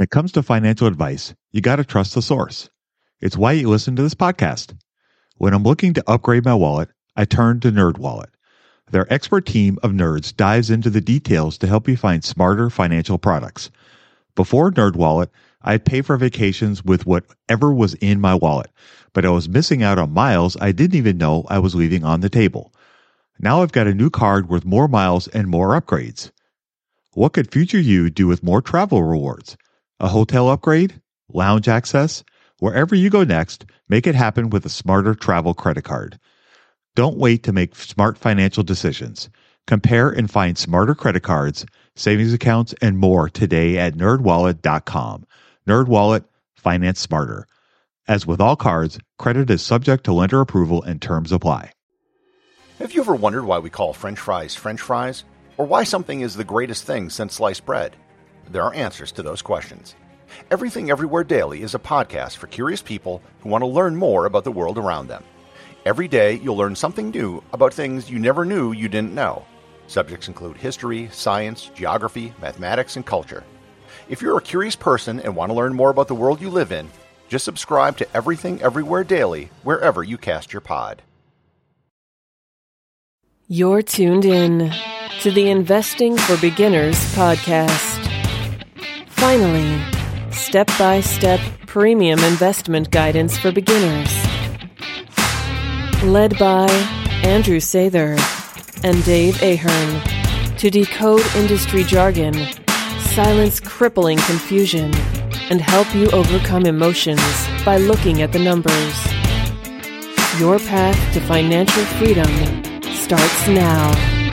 When it comes to financial advice, you got to trust the source. It's why you listen to this podcast. When I'm looking to upgrade my wallet, I turn to NerdWallet. Their expert team of nerds dives into the details to help you find smarter financial products. Before NerdWallet, I'd pay for vacations with whatever was in my wallet, but I was missing out on miles I didn't even know I was leaving on the table. Now I've got a new card worth more miles and more upgrades. What could future you do with more travel rewards? A hotel upgrade? Lounge access? Wherever you go next, make it happen with a smarter travel credit card. Don't wait to make smart financial decisions. Compare and find smarter credit cards, savings accounts, and more today at nerdwallet.com. NerdWallet, finance smarter. As with all cards, credit is subject to lender approval and terms apply. Have you ever wondered why we call French fries, or why something is the greatest thing since sliced bread? There are answers to those questions. Everything Everywhere Daily is a podcast for curious people who want to learn more about the world around them. Every day, you'll learn something new about things you never knew you didn't know. Subjects include history, science, geography, mathematics, and culture. If you're a curious person and want to learn more about the world you live in, just subscribe to Everything Everywhere Daily wherever you cast your pod. You're tuned in to the Investing for Beginners podcast. Finally, step-by-step premium investment guidance for beginners. Led by Andrew Sather and Dave Ahern to decode industry jargon, silence crippling confusion, and help you overcome emotions by looking at the numbers. Your path to financial freedom starts now.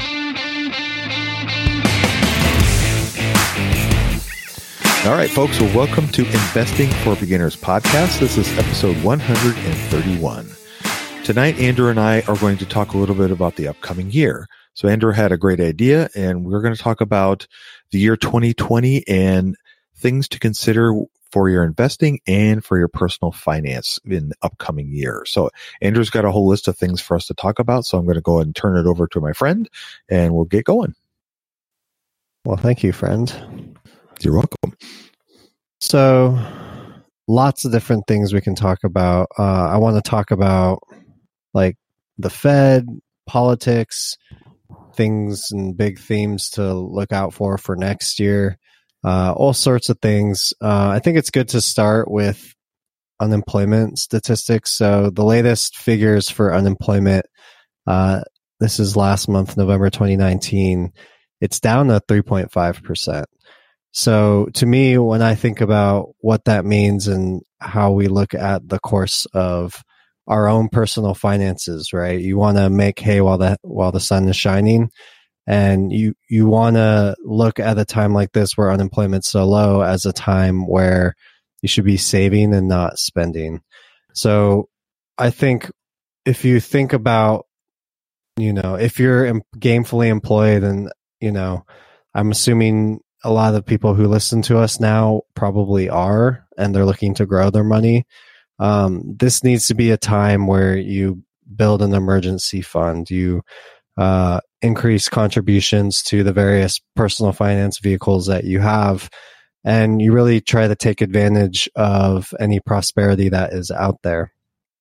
All right, folks, well, welcome to Investing for Beginners podcast. This is episode 131. Tonight, Andrew and I are going to talk a little bit about the upcoming year. So Andrew had a great idea, and we're going to talk about the year 2020 and things to consider for your investing and for your personal finance in the upcoming year. So Andrew's got a whole list of things for us to talk about. So I'm going to go ahead and turn it over to my friend, and we'll get going. Well, thank you, friend. You're welcome. So lots of different things we can talk about. I want to talk about like the Fed, politics, things and big themes to look out for next year, all sorts of things. I think it's good to start with unemployment statistics. So the latest figures for unemployment, this is last month, November 2019, it's down to 3.5%. So to me, when I think about what that means and how we look at the course of our own personal finances, right? You want to make hay while the sun is shining, and you want to look at a time like this where unemployment's so low as a time where you should be saving and not spending. So I think if you think about, if you're gainfully employed, and I'm assuming a lot of people who listen to us now probably are, and they're looking to grow their money. This needs to be a time where you build an emergency fund. You increase contributions to the various personal finance vehicles that you have, and you really try to take advantage of any prosperity that is out there.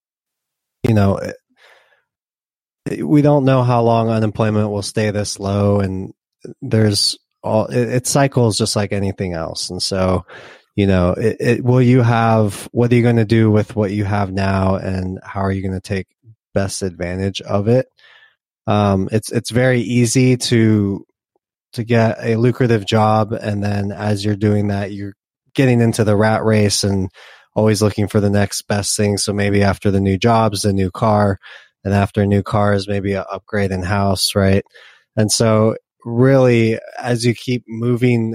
We don't know how long unemployment will stay this low, and it cycles just like anything else. And so, what are you going to do with what you have now, and how are you going to take best advantage of it? It's very easy to get a lucrative job, and then as you're doing that, you're getting into the rat race and always looking for the next best thing. So maybe after the new job's the new car, and after a new car is maybe an upgrade in house, right? And so really, as you keep moving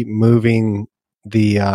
the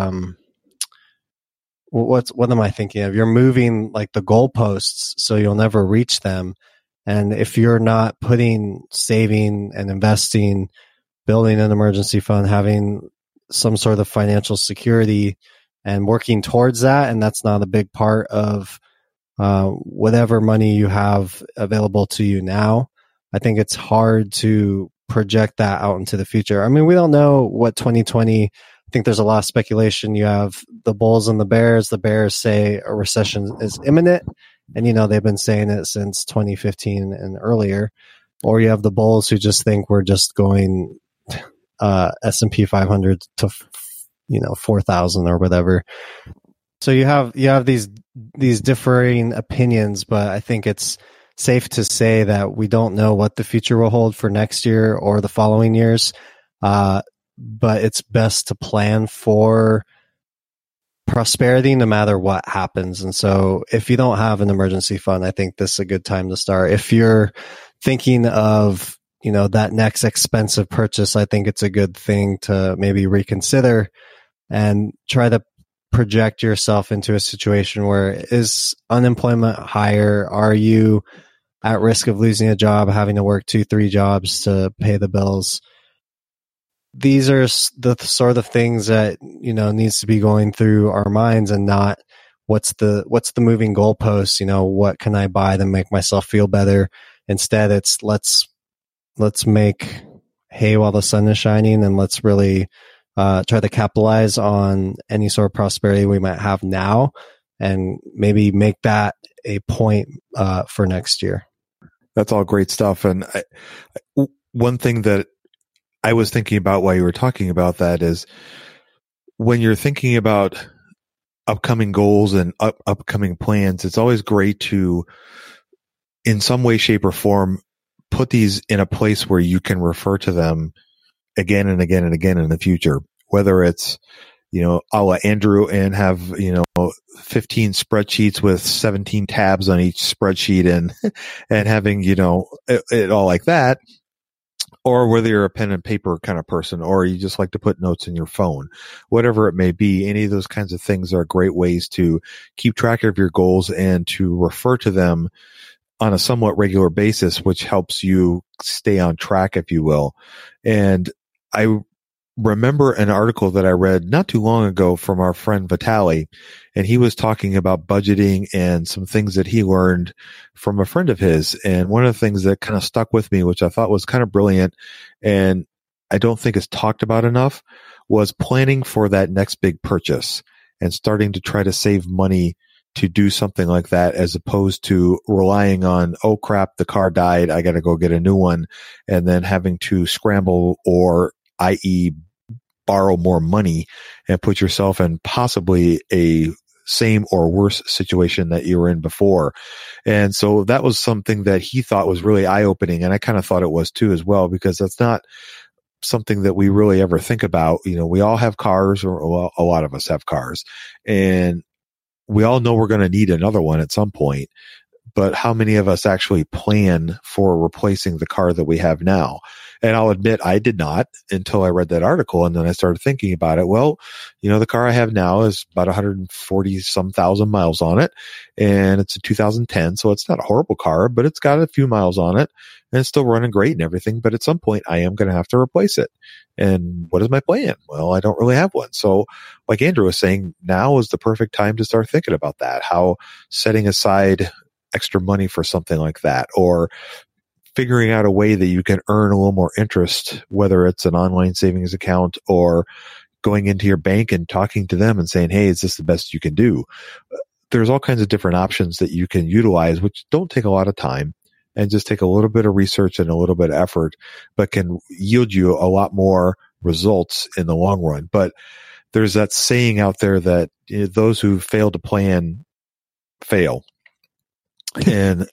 what am I thinking of? You're moving like the goalposts, so you'll never reach them. And if you're not putting saving and investing, building an emergency fund, having some sort of financial security and working towards that, and that's not a big part of whatever money you have available to you now, I think it's hard to project that out into the future. I mean, we don't know what 2020 think there's a lot of speculation. You have the bulls and the bears. The bears say a recession is imminent, and they've been saying it since 2015 and earlier. Or you have the bulls who just think we're just going S&P 500 to 4,000 or whatever. So you have these differing opinions, but I think it's safe to say that we don't know what the future will hold for next year or the following years. But it's best to plan for prosperity no matter what happens. And so if you don't have an emergency fund, I think this is a good time to start. If you're thinking of, that next expensive purchase, I think it's a good thing to maybe reconsider and try to project yourself into a situation where is unemployment higher? Are you at risk of losing a job, having to work 2-3 jobs to pay the bills? These are the sort of things that, needs to be going through our minds, and not what's the moving goalpost, what can I buy to make myself feel better? Instead, it's let's make hay while the sun is shining, and let's really try to capitalize on any sort of prosperity we might have now, and maybe make that a point for next year. That's all great stuff. And one thing that I was thinking about while you were talking about that is when you're thinking about upcoming goals and upcoming plans, it's always great to, in some way, shape, or form, put these in a place where you can refer to them again and again and again in the future, whether it's, a la Andrew and have, 15 spreadsheets with 17 tabs on each spreadsheet and having, it all like that. Or whether you're a pen and paper kind of person, or you just like to put notes in your phone, whatever it may be, any of those kinds of things are great ways to keep track of your goals and to refer to them on a somewhat regular basis, which helps you stay on track, if you will. And I remember an article that I read not too long ago from our friend Vitali, and he was talking about budgeting and some things that he learned from a friend of his. And one of the things that kind of stuck with me, which I thought was kind of brilliant, and I don't think is talked about enough, was planning for that next big purchase and starting to try to save money to do something like that, as opposed to relying on, oh crap, the car died, I got to go get a new one, and then having to scramble, or i.e. borrow more money and put yourself in possibly a same or worse situation that you were in before. And so that was something that he thought was really eye-opening. And I kind of thought it was too as well, because that's not something that we really ever think about. We all have cars, or a lot of us have cars, and we all know we're going to need another one at some point. But how many of us actually plan for replacing the car that we have now? And I'll admit I did not until I read that article. And then I started thinking about it. Well, the car I have now is about 140 some thousand miles on it. And it's a 2010. So it's not a horrible car, but it's got a few miles on it and it's still running great and everything. But at some point I am going to have to replace it. And what is my plan? Well, I don't really have one. So like Andrew was saying, now is the perfect time to start thinking about that. How setting aside extra money for something like that, or figuring out a way that you can earn a little more interest, whether it's an online savings account or going into your bank and talking to them and saying, hey, is this the best you can do? There's all kinds of different options that you can utilize, which don't take a lot of time and just take a little bit of research and a little bit of effort, but can yield you a lot more results in the long run. But there's that saying out there that those who fail to plan fail. And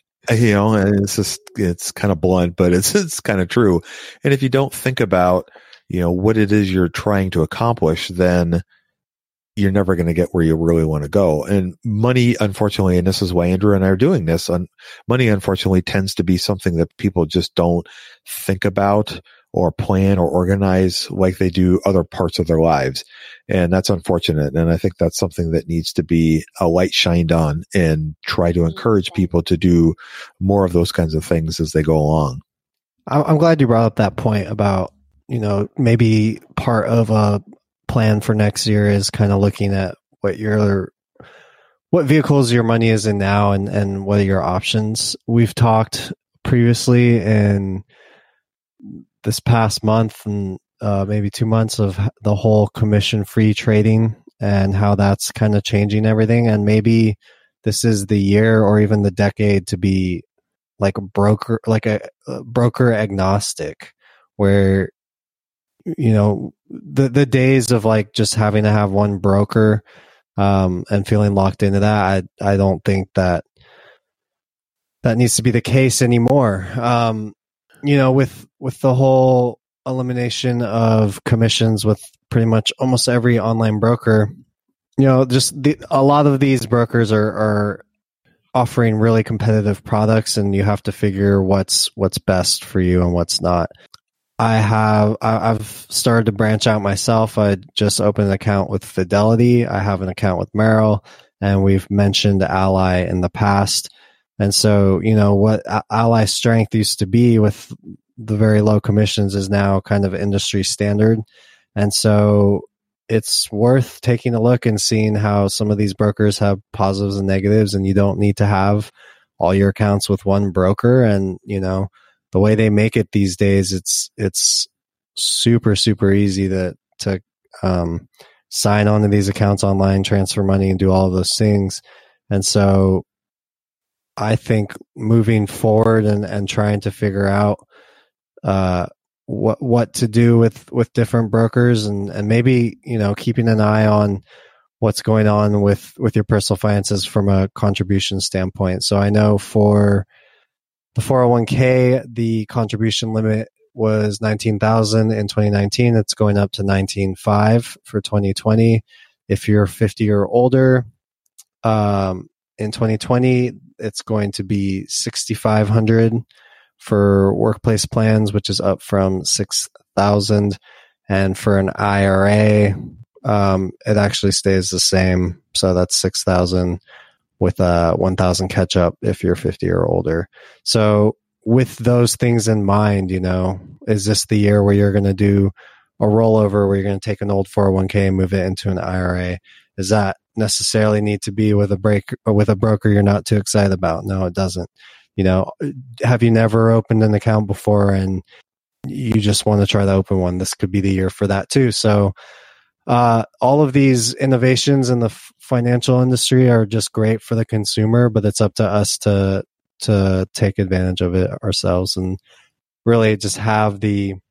it's kind of blunt, but it's kind of true. And if you don't think about, what it is you're trying to accomplish, then you're never going to get where you really want to go. And money, unfortunately, and this is why Andrew and I are doing this, money, unfortunately, tends to be something that people just don't think about or plan or organize like they do other parts of their lives. And that's unfortunate. And I think that's something that needs to be a light shined on and try to encourage people to do more of those kinds of things as they go along. I'm glad you brought up that point about, maybe part of a plan for next year is kind of looking at what vehicles your money is in now and what are your options. We've talked previously in this past month and maybe 2 months of the whole commission-free trading and how that's kind of changing everything. And maybe this is the year or even the decade to be like a broker agnostic, where, you know, the days of like just having to have one broker and feeling locked into that, I don't think that needs to be the case anymore. You know, with the whole elimination of commissions with pretty much almost every online broker, you know, just a lot of these brokers are offering really competitive products, and you have to figure what's best for you and what's not. I've started to branch out myself. I just opened an account with Fidelity. I have an account with Merrill, and we've mentioned Ally in the past. And so, you know, what Ally's strength used to be with the very low commissions is now kind of industry standard. And so it's worth taking a look and seeing how some of these brokers have positives and negatives, and you don't need to have all your accounts with one broker. And, you know, the way they make it these days, it's super, super easy to sign on to these accounts online, transfer money, and do all of those things. And so I think moving forward and trying to figure out what to do with different brokers, and maybe, you know, keeping an eye on what's going on with your personal finances from a contribution standpoint. So I know for the 401k, the contribution limit was $19,000 in 2019. It's going up to $19,500 for 2020. If you're 50 or older, in 2020, it's going to be $6,500 for workplace plans, which is up from $6,000. And for an IRA, it actually stays the same. So that's $6,000 with a $1,000 catch up if you're 50 or older. So with those things in mind, you know, is this the year where you're going to do a rollover where you're going to take an old 401k and move it into an IRA? Does that necessarily need to be with a broker you're not too excited about? No, it doesn't. You know, have you never opened an account before and you just want to try to open one? This could be the year for that too. So all of these innovations in the financial industry are just great for the consumer, but it's up to us to take advantage of it ourselves and really just have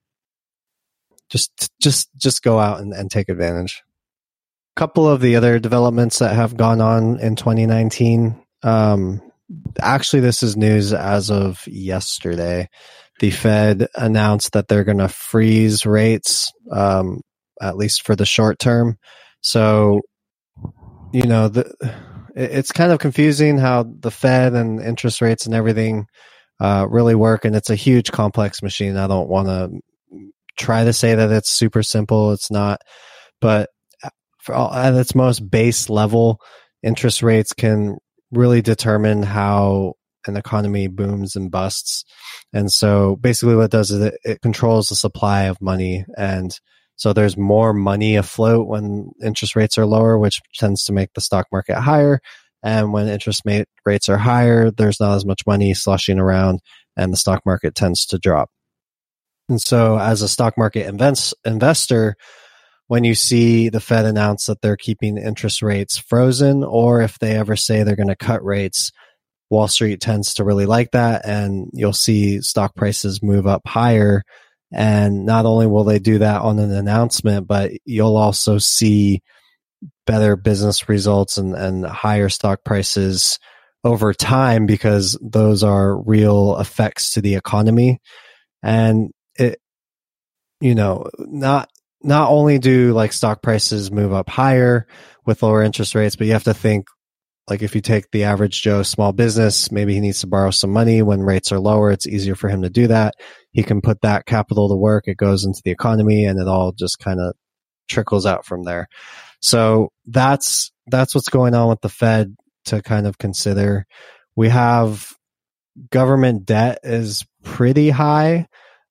just go out and take advantage. A couple of the other developments that have gone on in 2019. Actually, this is news as of yesterday. The Fed announced that they're going to freeze rates, at least for the short term. So, you know, it's kind of confusing how the Fed and interest rates and everything really work. And it's a huge complex machine. I don't want to try to say that it's super simple. It's not. But at its most base level, interest rates can really determine how an economy booms and busts. And so basically what it does is it controls the supply of money. And so there's more money afloat when interest rates are lower, which tends to make the stock market higher. And when interest rates are higher, there's not as much money sloshing around and the stock market tends to drop. And so as a stock market investor, when you see the Fed announce that they're keeping interest rates frozen, or if they ever say they're going to cut rates, Wall Street tends to really like that, and you'll see stock prices move up higher. And not only will they do that on an announcement, but you'll also see better business results and higher stock prices over time, because those are real effects to the economy. And it, you know, not only do like stock prices move up higher with lower interest rates, but you have to think, like, if you take the average Joe small business, maybe he needs to borrow some money when rates are lower. It's easier for him to do that. He can put that capital to work. It goes into the economy and it all just kind of trickles out from there. So that's what's going on with the Fed to kind of consider. We have government debt is pretty high.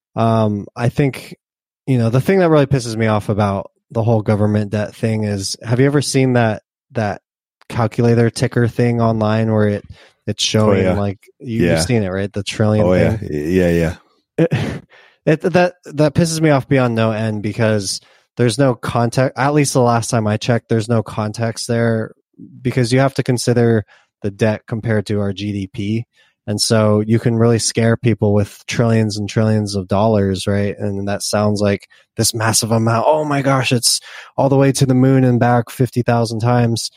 I think, you know, the thing that really pisses me off about the whole government debt thing is, have you ever seen that calculator ticker thing online where it's showing like you've seen it, right? The trillion thing. Yeah. That pisses me off beyond no end because there's no context. At least the last time I checked, there's no context there because you have to consider the debt compared to our GDP. And so you can really scare people with trillions and trillions of dollars, right? And that sounds like this massive amount. Oh my gosh, it's all the way to the moon and back 50,000 times.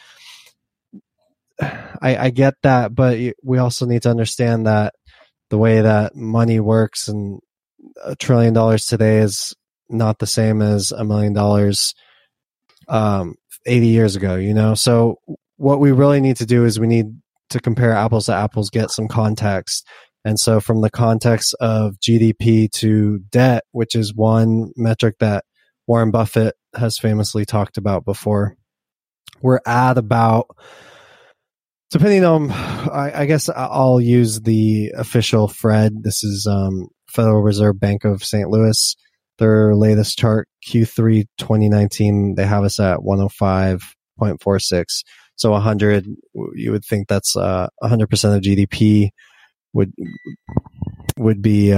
I get that, but we also need to understand that the way that money works and $1 trillion today is not the same as $1 million 80 years ago, you know? So what we really need to do is we need to compare apples to apples, get some context. And so from the context of GDP to debt, which is one metric that Warren Buffett has famously talked about before, we're at about, depending on, I guess I'll use the official FRED. This is Federal Reserve Bank of St. Louis. Their latest chart, Q3 2019, they have us at 105.46. So 100, you would think that's 100% of GDP would be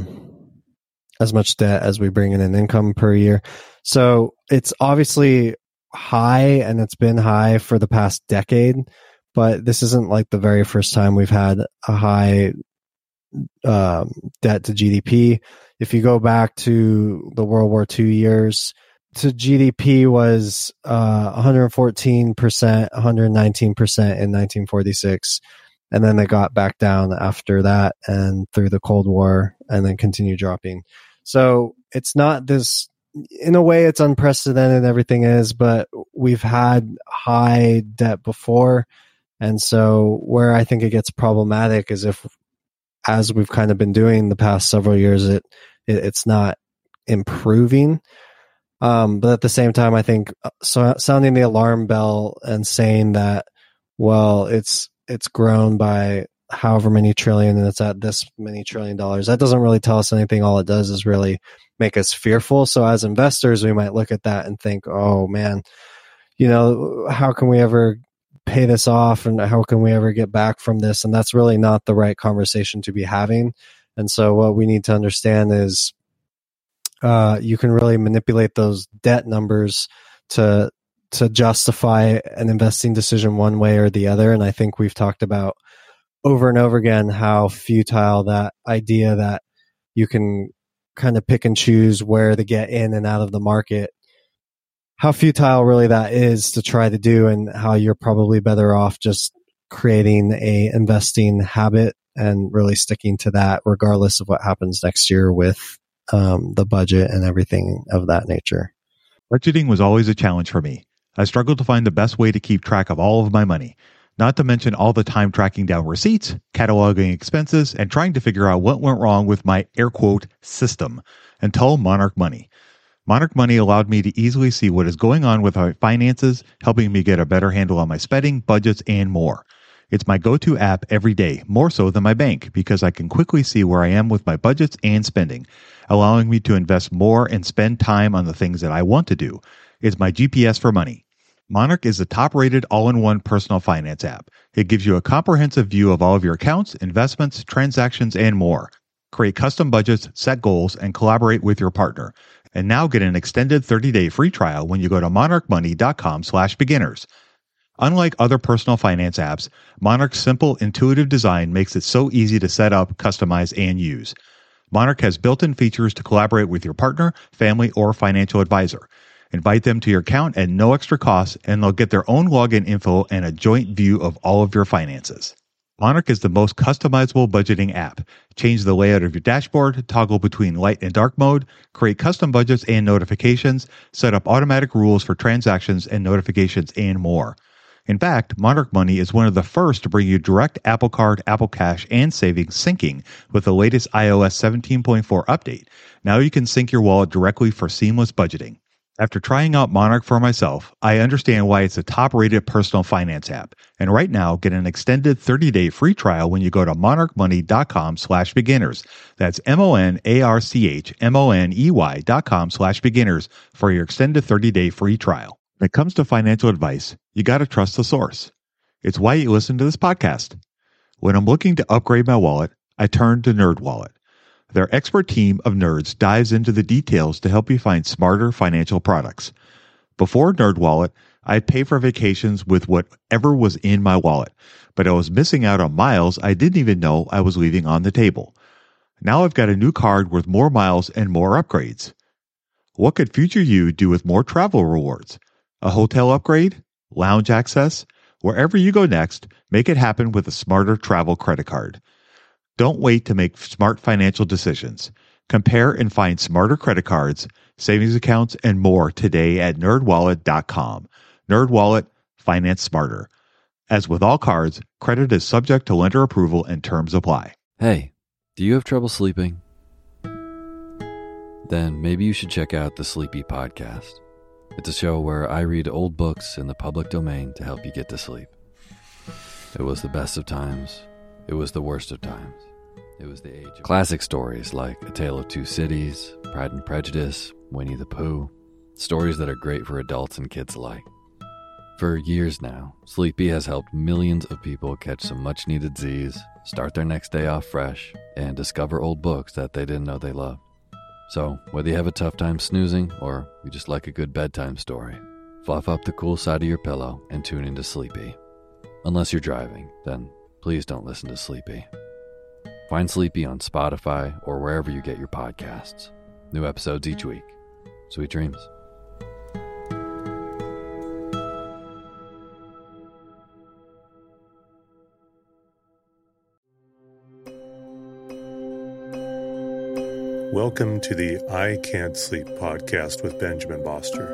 as much debt as we bring in income per year. So it's obviously high, and it's been high for the past decade. But this isn't like the very first time we've had a high debt to GDP. If you go back to the World War II years, to GDP was 114%, 119% in 1946. And then they got back down after that and through the Cold War and then continued dropping. So it's not this, in a way it's unprecedented, everything is, but we've had high debt before. And so where I think it gets problematic is if, as we've kind of been doing the past several years, it's not improving. But at the same time, I think sounding the alarm bell and saying that, well, it's grown by however many trillion and it's at this many $1 trillion, that doesn't really tell us anything. All it does is really make us fearful. So as investors, we might look at that and think, oh man, you know, how can we ever pay this off and how can we ever get back from this? And that's really not the right conversation to be having. And so what we need to understand is you can really manipulate those debt numbers to justify an investing decision one way or the other. And I think we've talked about over and over again how futile that idea that you can kind of pick and choose where to get in and out of the market, how futile really that is to try to do, and how you're probably better off just creating a investing habit and really sticking to that regardless of what happens next year with the budget and everything of that nature. Budgeting was always a challenge for me. I struggled to find the best way to keep track of all of my money, not to mention all the time tracking down receipts, cataloging expenses, and trying to figure out what went wrong with my air quote system until Monarch Money. Monarch Money allowed me to easily see what is going on with my finances, helping me get a better handle on my spending, budgets, and more. It's my go-to app every day, more so than my bank, because I can quickly see where I am with my budgets and spending, allowing me to invest more and spend time on the things that I want to do. It's my GPS for money. Monarch is the top-rated all-in-one personal finance app. It gives you a comprehensive view of all of your accounts, investments, transactions, and more. Create custom budgets, set goals, and collaborate with your partner. And now get an extended 30-day free trial when you go to monarchmoney.com/beginners. Unlike other personal finance apps, Monarch's simple, intuitive design makes it so easy to set up, customize, and use. Monarch has built-in features to collaborate with your partner, family, or financial advisor. Invite them to your account at no extra cost, and they'll get their own login info and a joint view of all of your finances. Monarch is the most customizable budgeting app. Change the layout of your dashboard, toggle between light and dark mode, create custom budgets and notifications, set up automatic rules for transactions and notifications, and more. In fact, Monarch Money is one of the first to bring you direct Apple Card, Apple Cash, and savings syncing with the latest iOS 17.4 update. Now you can sync your wallet directly for seamless budgeting. After trying out Monarch for myself, I understand why it's a top-rated personal finance app. And right now, get an extended 30-day free trial when you go to monarchmoney.com/beginners. That's monarchmoney.com/beginners for your extended 30-day free trial. When it comes to financial advice, you got to trust the source. It's why you listen to this podcast. When I'm looking to upgrade my wallet, I turn to NerdWallet. Their expert team of nerds dives into the details to help you find smarter financial products. Before NerdWallet, I'd pay for vacations with whatever was in my wallet, but I was missing out on miles I didn't even know I was leaving on the table. Now I've got a new card worth more miles and more upgrades. What could future you do with more travel rewards? A hotel upgrade? Lounge access? Wherever you go next, make it happen with a smarter travel credit card. Don't wait to make smart financial decisions. Compare and find smarter credit cards, savings accounts, and more today at nerdwallet.com. NerdWallet, finance smarter. As with all cards, credit is subject to lender approval and terms apply. Hey, do you have trouble sleeping? Then maybe you should check out the Sleepy Podcast. It's a show where I read old books in the public domain to help you get to sleep. It was the best of times. It was the worst of times. It was the age of classic stories like A Tale of Two Cities, Pride and Prejudice, Winnie the Pooh. Stories that are great for adults and kids alike. For years now, Sleepy has helped millions of people catch some much-needed Z's, start their next day off fresh, and discover old books that they didn't know they loved. So, whether you have a tough time snoozing or you just like a good bedtime story, fluff up the cool side of your pillow and tune into Sleepy. Unless you're driving, then please don't listen to Sleepy. Find Sleepy on Spotify or wherever you get your podcasts. New episodes each week. Sweet dreams. Welcome to the I Can't Sleep podcast with Benjamin Boster.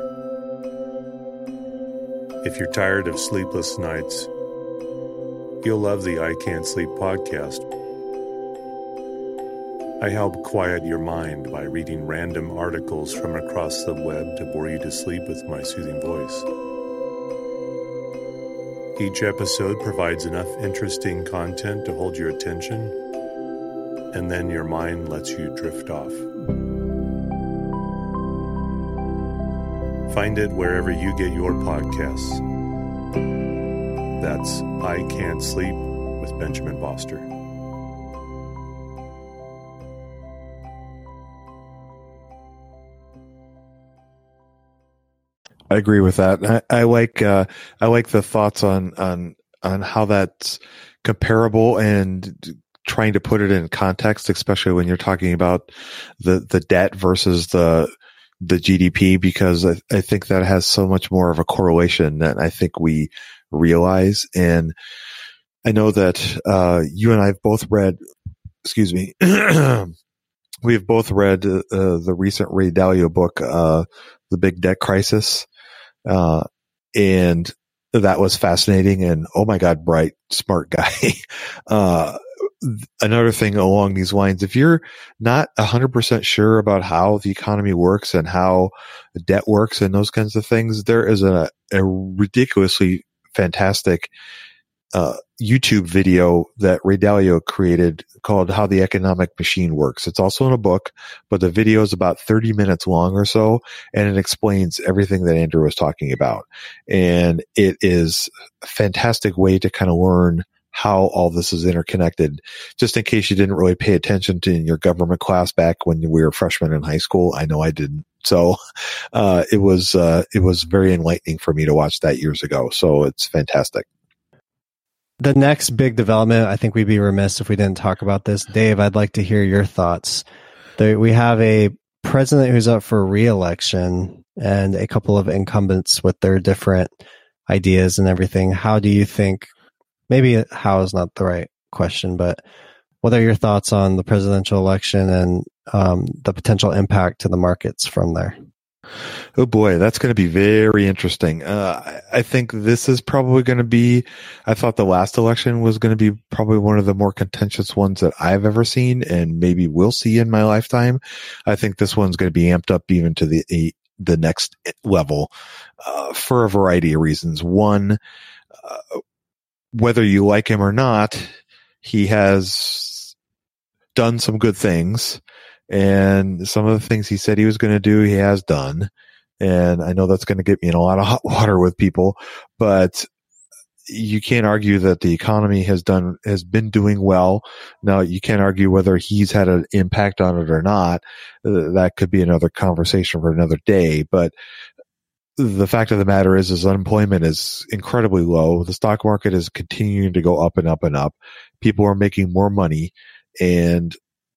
If you're tired of sleepless nights, you'll love the I Can't Sleep podcast. I help quiet your mind by reading random articles from across the web to bore you to sleep with my soothing voice. Each episode provides enough interesting content to hold your attention, and then your mind lets you drift off. Find it wherever you get your podcasts. That's I Can't Sleep with Benjamin Boster. I agree with that. I like the thoughts on how that's comparable and trying to put it in context, especially when you're talking about the debt versus the GDP, because I think that has so much more of a correlation than I think we realize. And I know that you and I have both read, we have both read the recent Ray Dalio book, The Big Debt Crisis, and that was fascinating. And oh my God, bright, smart guy. Another thing along these lines, if you're not 100% sure about how the economy works and how debt works and those kinds of things, there is a ridiculously fantastic YouTube video that Ray Dalio created called How the Economic Machine Works. It's also in a book, but the video is about 30 minutes long or so, and it explains everything that Andrew was talking about. And it is a fantastic way to kind of learn how all this is interconnected, just in case you didn't really pay attention to in your government class back when we were freshmen in high school. I know I didn't. So, it was very enlightening for me to watch that years ago. So it's fantastic. The next big development, I think we'd be remiss if we didn't talk about this. Dave, I'd like to hear your thoughts. We have a president who's up for re-election and a couple of incumbents with their different ideas and everything. How do you think, maybe how is not the right question, but what are your thoughts on the presidential election and the potential impact to the markets from there? Oh boy, that's going to be very interesting. I think this is probably going to be, I thought the last election was going to be probably one of the more contentious ones that I've ever seen and maybe will see in my lifetime. I think this one's going to be amped up even to the next level, for a variety of reasons. One, whether you like him or not, he has done some good things. And some of the things he said he was going to do, he has done. And I know that's going to get me in a lot of hot water with people, but you can't argue that the economy has been doing well. Now, you can't argue whether he's had an impact on it or not. That could be another conversation for another day. But the fact of the matter is unemployment is incredibly low. The stock market is continuing to go up and up and up. People are making more money. And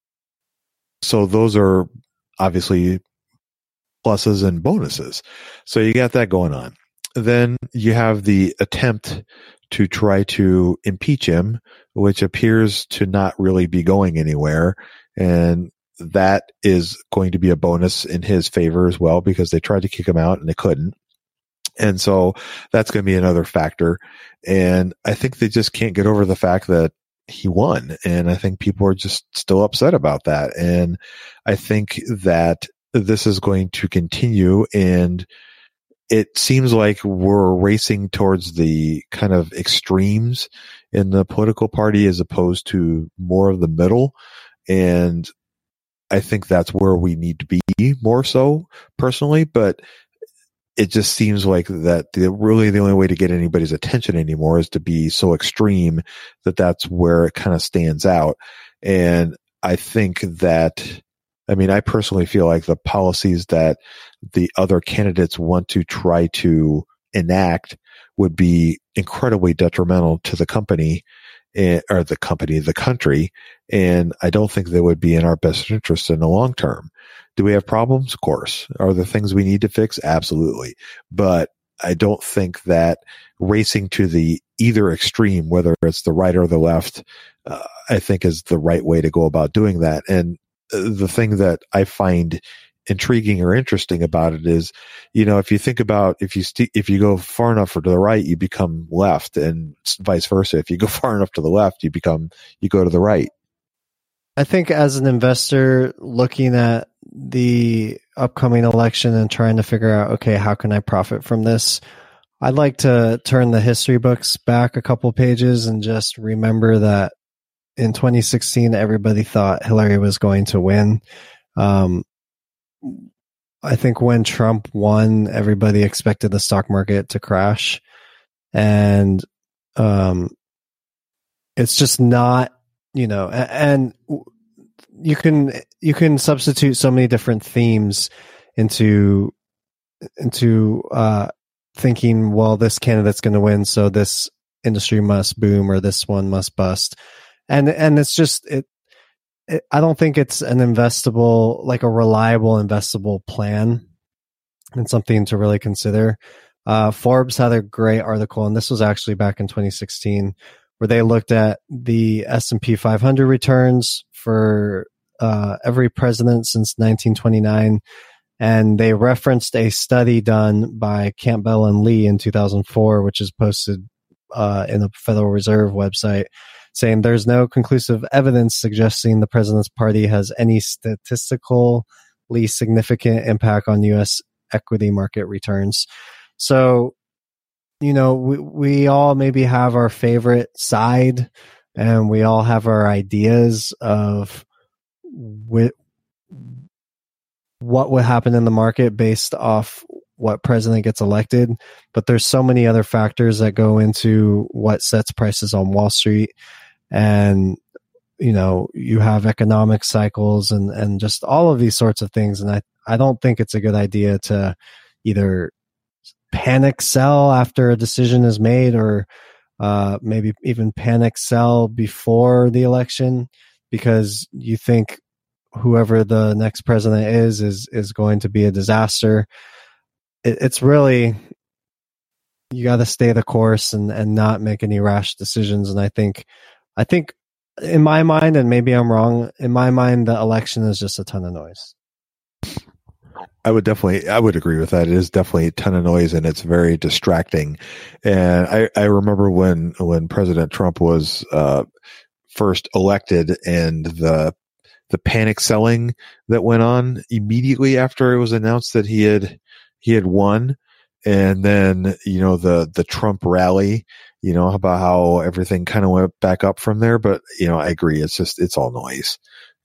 so those are obviously pluses and bonuses. So you got that going on. Then you have the attempt to try to impeach him, which appears to not really be going anywhere. And that is going to be a bonus in his favor as well, because they tried to kick him out and they couldn't. And so that's going to be another factor. And I think they just can't get over the fact that he won. And I think people are just still upset about that. And I think that this is going to continue, and it seems like we're racing towards the kind of extremes in the political party as opposed to more of the middle. And I think that's where we need to be more so personally, but it just seems like that really the only way to get anybody's attention anymore is to be so extreme that that's where it kind of stands out. And I think that, I mean, I personally feel like the policies that the other candidates want to try to enact would be incredibly detrimental to the company, or the country. And I don't think they would be in our best interest in the long term. Do we have problems? Of course. Are there things we need to fix? Absolutely. But I don't think that racing to the either extreme, whether it's the right or the left, I think is the right way to go about doing that. And the thing that I find intriguing or interesting about it is, if you think about, if you go far enough to the right, you become left, and vice versa. If you go far enough to the left, you go to the right. I think as an investor looking at the upcoming election and trying to figure out, okay, how can I profit from this? I'd like to turn the history books back a couple pages and just remember that in 2016, everybody thought Hillary was going to win. I think when Trump won, everybody expected the stock market to crash. And it's just not, and you can substitute so many different themes into thinking, well, this candidate's going to win, so this industry must boom or this one must bust. And it's just, I don't think it's an investable, like a reliable investable plan, and something to really consider. Forbes had a great article, and this was actually back in 2016, where they looked at the S&P 500 returns for every president since 1929. And they referenced a study done by Campbell and Lee in 2004, which is posted in the Federal Reserve website, saying there's no conclusive evidence suggesting the president's party has any statistically significant impact on U.S. equity market returns. So, we all maybe have our favorite side, and we all have our ideas of what would happen in the market based off what president gets elected. But there's so many other factors that go into what sets prices on Wall Street. And, you have economic cycles and just all of these sorts of things. And I don't think it's a good idea to either panic sell after a decision is made, or maybe even panic sell before the election because you think whoever the next president is going to be a disaster. It's really, you got to stay the course and not make any rash decisions. And I think in my mind, and maybe I'm wrong, in my mind, the election is just a ton of noise. I would agree with that. It is definitely a ton of noise, and it's very distracting. And I remember when President Trump was first elected, and the panic selling that went on immediately after it was announced that he had won. And then, the Trump rally, about how everything kind of went back up from there. But, I agree. It's all noise.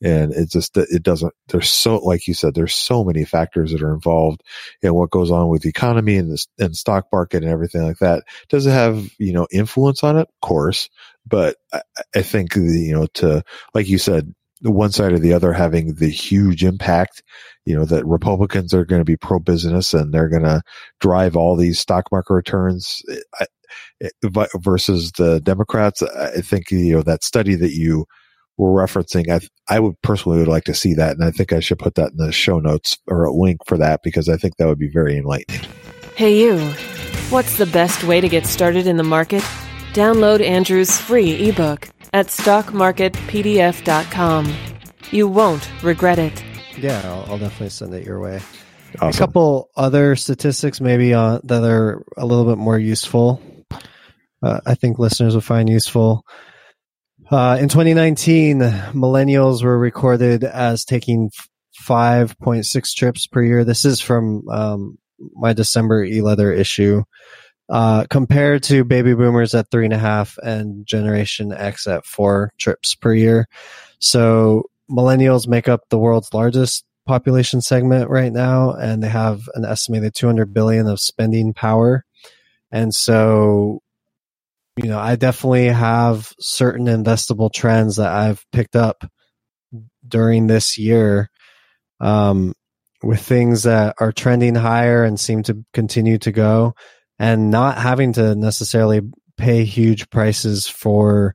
And it doesn't, there's so, like you said, there's so many factors that are involved in what goes on with the economy and the stock market and everything like that. Does it have, influence on it? Of course. But I think, to, like you said, the one side or the other having the huge impact, that Republicans are going to be pro-business and they're going to drive all these stock market returns versus the Democrats. I think, that study that you were referencing, I would personally like to see that. And I think I should put that in the show notes or a link for that, because I think that would be very enlightening. Hey you, what's the best way to get started in the market? Download Andrew's free ebook at stockmarketpdf.com. You won't regret it. Yeah, I'll definitely send it your way. Awesome. A couple other statistics maybe that are a little bit more useful. I think listeners will find useful. In 2019, millennials were recorded as taking 5.6 trips per year. This is from my December e-leather issue. Compared to baby boomers at 3.5 and Generation X at 4 trips per year. So millennials make up the world's largest population segment right now, and they have an estimated $200 billion of spending power. And so, I definitely have certain investable trends that I've picked up during this year, with things that are trending higher and seem to continue to go, and not having to necessarily pay huge prices for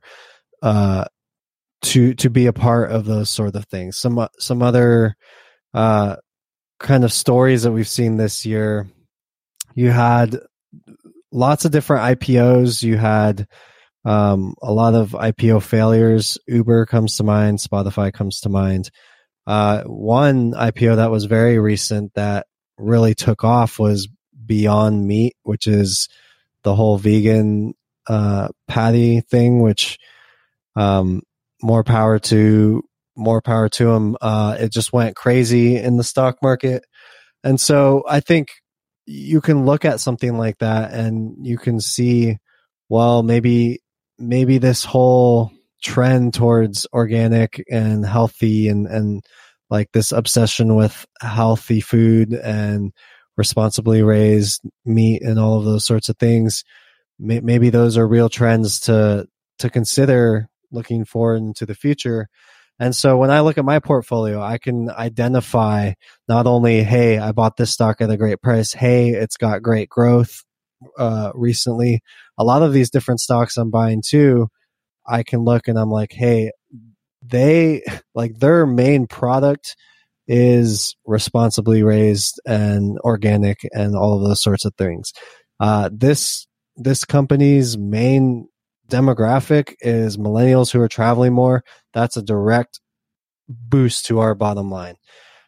to be a part of those sort of things. Some other kind of stories that we've seen this year. You had lots of different IPOs. You had a lot of IPO failures. Uber comes to mind. Spotify comes to mind. One IPO that was very recent that really took off was Beyond Meat, which is the whole vegan patty thing, which more power to them. It just went crazy in the stock market. And so I think you can look at something like that and you can see, well, maybe this whole trend towards organic and healthy and like this obsession with healthy food and responsibly raised meat and all of those sorts of things, maybe those are real trends to consider looking forward into the future. And so when I look at my portfolio, I can identify not only, hey, I bought this stock at a great price, hey, it's got great growth recently. A lot of these different stocks I'm buying too, I can look and I'm like, hey, their main product is responsibly raised and organic and all of those sorts of things. This company's main demographic is millennials who are traveling more. That's a direct boost to our bottom line.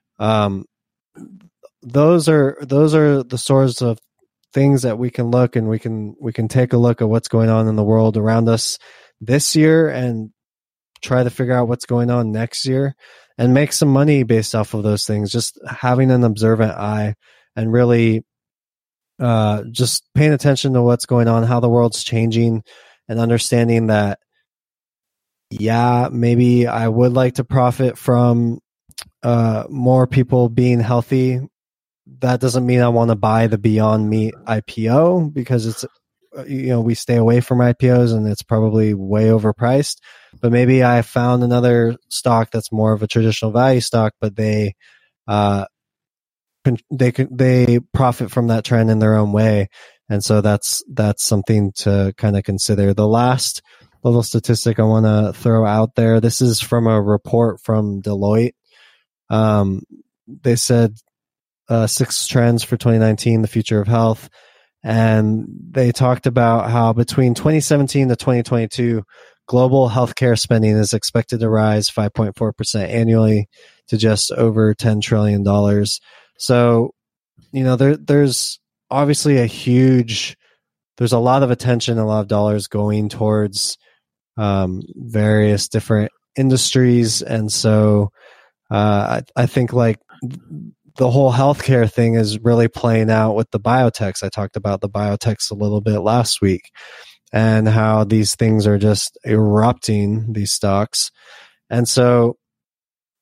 Those are the sorts of things that we can look and we can take a look at what's going on in the world around us this year and try to figure out what's going on next year and make some money based off of those things. Just having an observant eye and really just paying attention to what's going on, how the world's changing, and understanding that, yeah, maybe I would like to profit from more people being healthy. That doesn't mean I want to buy the Beyond Meat IPO because it's, we stay away from IPOs and it's probably way overpriced. But maybe I found another stock that's more of a traditional value stock, but they profit from that trend in their own way. And so that's something to kind of consider. The last little statistic I want to throw out there, this is from a report from Deloitte. They said 6 trends for 2019, the future of health. And they talked about how between 2017 to 2022, global healthcare spending is expected to rise 5.4% annually to just over $10 trillion. So, there's obviously there's a lot of attention, a lot of dollars going towards various different industries. And so I think like the whole healthcare thing is really playing out with the biotechs. I talked about the biotechs a little bit last week and how these things are just erupting, these stocks. And so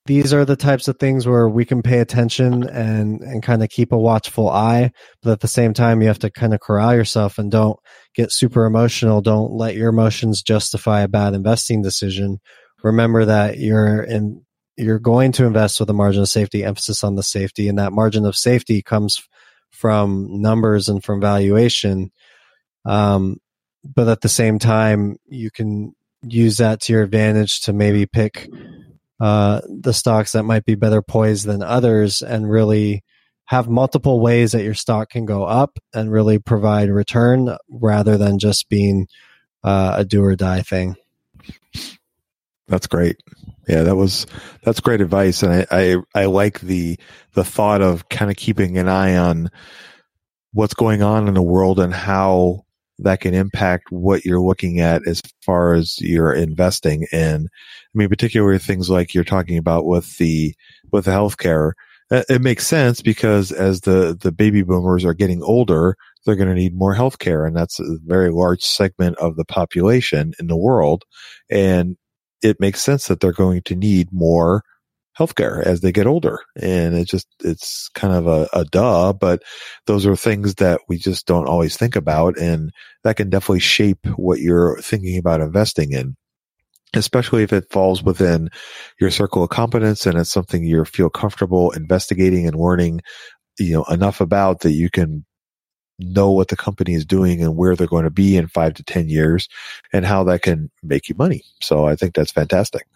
these are the types of things where we can pay attention and kind of keep a watchful eye, but at the same time, you have to kind of corral yourself and don't get super emotional. Don't let your emotions justify a bad investing decision. Remember that you're going to invest with a margin of safety, emphasis on the safety, and that margin of safety comes from numbers and from valuation. But at the same time, you can use that to your advantage to maybe pick the stocks that might be better poised than others and really have multiple ways that your stock can go up and really provide return rather than just being a do or die thing. That's great. Yeah, that's great advice. And I like the thought of kind of keeping an eye on what's going on in the world and how that can impact what you're looking at as far as your investing. And I mean, particularly things like you're talking about with the healthcare, it makes sense because as the baby boomers are getting older, they're going to need more healthcare. And that's a very large segment of the population in the world. And it makes sense that they're going to need more healthcare as they get older. And it's kind of a duh, but those are things that we just don't always think about. And that can definitely shape what you're thinking about investing in, especially if it falls within your circle of competence and it's something you feel comfortable investigating and learning, enough about that you can know what the company is doing and where they're going to be in 5 to 10 years and how that can make you money. So I think that's fantastic.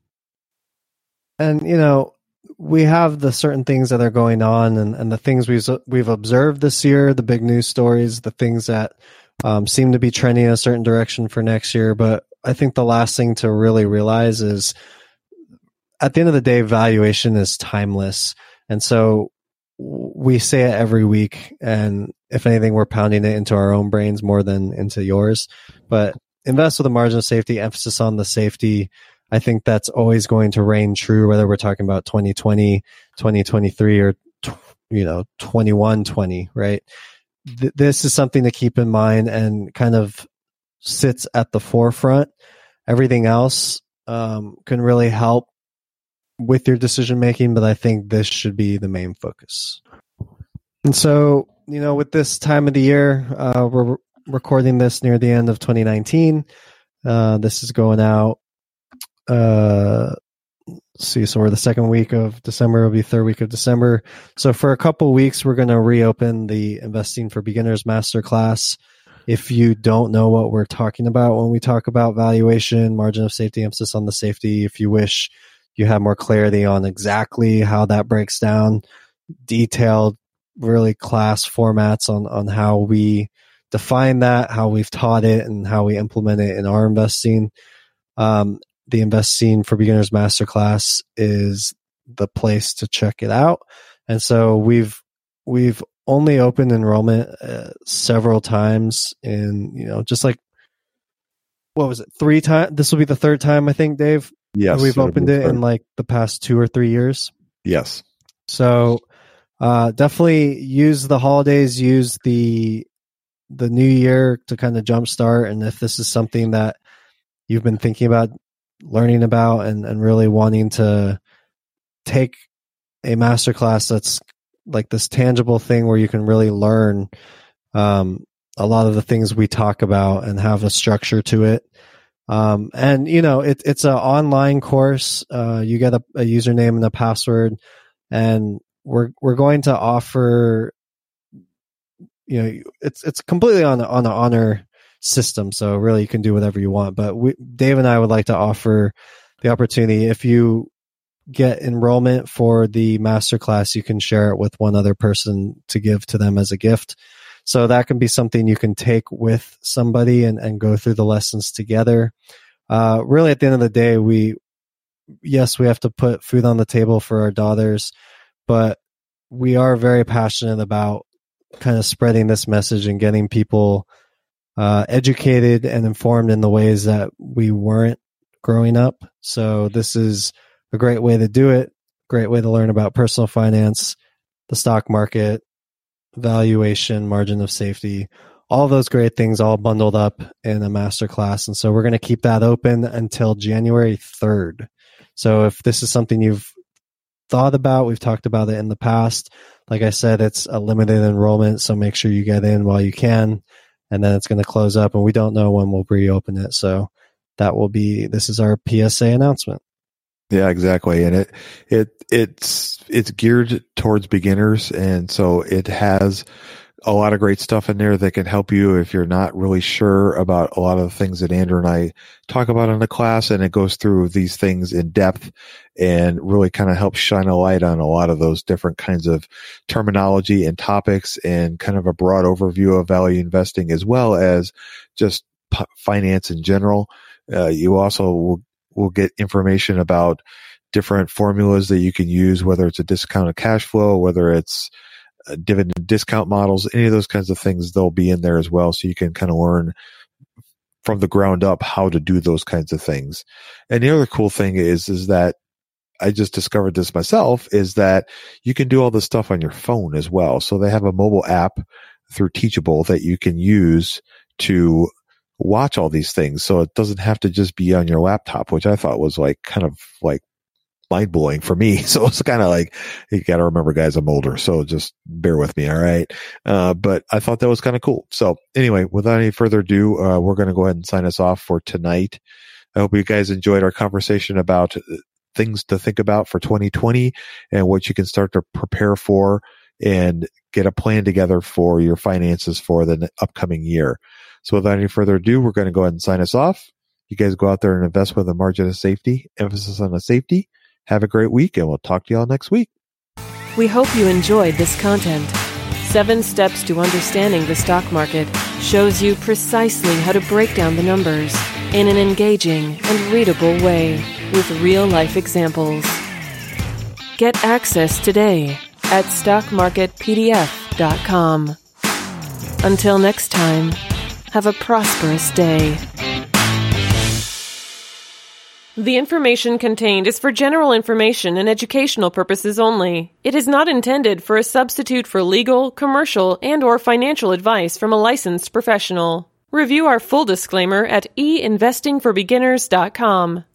And, we have the certain things that are going on and the things we've observed this year, the big news stories, the things that seem to be trending in a certain direction for next year. But I think the last thing to really realize is at the end of the day, valuation is timeless. And so we say it every week. And if anything, we're pounding it into our own brains more than into yours. But invest with a margin of safety, emphasis on the safety. I think that's always going to reign true, whether we're talking about 2020, 2023, or 2120, right? This is something to keep in mind and kind of sits at the forefront. Everything else can really help with your decision making, but I think this should be the main focus. And so, with this time of the year, we're recording this near the end of 2019. This is going out. So we're the second week of December, it'll be third week of December. So for a couple weeks, we're going to reopen the Investing for Beginners Masterclass. If you don't know what we're talking about when we talk about valuation, margin of safety, emphasis on the safety, if you wish you have more clarity on exactly how that breaks down, detailed, really class formats on how we define that, how we've taught it, and how we implement it in our investing. The Investing for Beginners Masterclass is the place to check it out. And so we've only opened enrollment several times in, just like, what was it? 3 times? This will be the third time, I think, Dave. Yes. We've opened it in like the past 2 or 3 years. Yes. So definitely use the holidays, use the new year to kind of jumpstart. And if this is something that you've been thinking about, learning about, and really wanting to take a masterclass that's like this tangible thing where you can really learn a lot of the things we talk about and have a structure to it. And it's an online course. You get a username and a password, and we're going to offer, it's completely on an honor system. So really you can do whatever you want, but Dave and I would like to offer the opportunity. If you get enrollment for the masterclass, you can share it with one other person to give to them as a gift. So that can be something you can take with somebody and go through the lessons together. Really at the end of the day, we have to put food on the table for our daughters, but we are very passionate about kind of spreading this message and getting people educated and informed in the ways that we weren't growing up. So this is a great way to do it. Great way to learn about personal finance, the stock market, valuation, margin of safety, all those great things all bundled up in a masterclass. And so we're going to keep that open until January 3rd. So if this is something you've thought about. We've talked about it in the past. Like I said, it's a limited enrollment, so make sure you get in while you can. And then it's going to close up, and we don't know when we'll reopen it. So this is our PSA announcement. Yeah, exactly. And it's geared towards beginners. And so it has a lot of great stuff in there that can help you if you're not really sure about a lot of the things that Andrew and I talk about in the class. And it goes through these things in depth and really kind of helps shine a light on a lot of those different kinds of terminology and topics and kind of a broad overview of value investing as well as just finance in general. You also will get information about different formulas that you can use, whether it's a discounted cash flow, whether it's dividend discount models, any of those kinds of things, they'll be in there as well. So you can kind of learn from the ground up how to do those kinds of things. And the other cool thing is that I just discovered this myself, is that you can do all this stuff on your phone as well. So they have a mobile app through Teachable that you can use to watch all these things. So it doesn't have to just be on your laptop, which I thought was kind of mind blowing for me. So it's kind of like, you got to remember, guys, I'm older, so just bear with me. All right. But I thought that was kind of cool. So anyway, without any further ado, we're going to go ahead and sign us off for tonight. I hope you guys enjoyed our conversation about things to think about for 2020 and what you can start to prepare for and get a plan together for your finances for the upcoming year. So without any further ado, we're going to go ahead and sign us off. You guys go out there and invest with a margin of safety, emphasis on the safety. Have a great week, and we'll talk to y'all next week. We hope you enjoyed this content. 7 Steps to Understanding the Stock Market shows you precisely how to break down the numbers in an engaging and readable way with real-life examples. Get access today at stockmarketpdf.com. Until next time, have a prosperous day. The information contained is for general information and educational purposes only. It is not intended for a substitute for legal, commercial, and/or financial advice from a licensed professional. Review our full disclaimer at einvestingforbeginners.com.